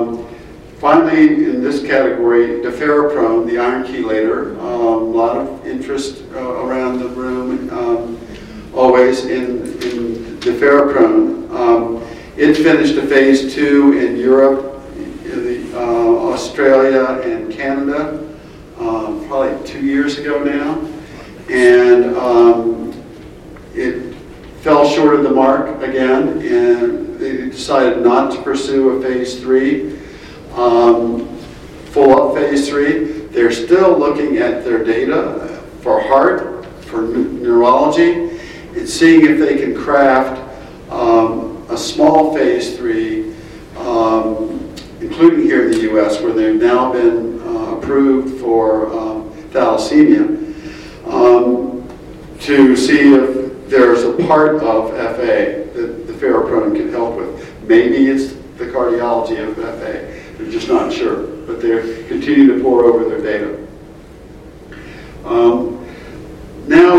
Finally, in this category, deferoprone, the iron chelator. A lot of interest around the room, always in deferoprone. It finished a phase 2 in Europe, Australia, and Canada, probably 2 years ago now. And it fell short of the mark again, and they decided not to pursue a phase 3. Full-up phase 3. They're still looking at their data for heart, for neurology, and seeing if they can craft a small phase 3, including here in the U.S., where they've now been approved for thalassemia, to see if there's a part of FA that the deferoprone can help with. Maybe it's the cardiology of FA. They're just not sure, but they continue to pour over their data. Now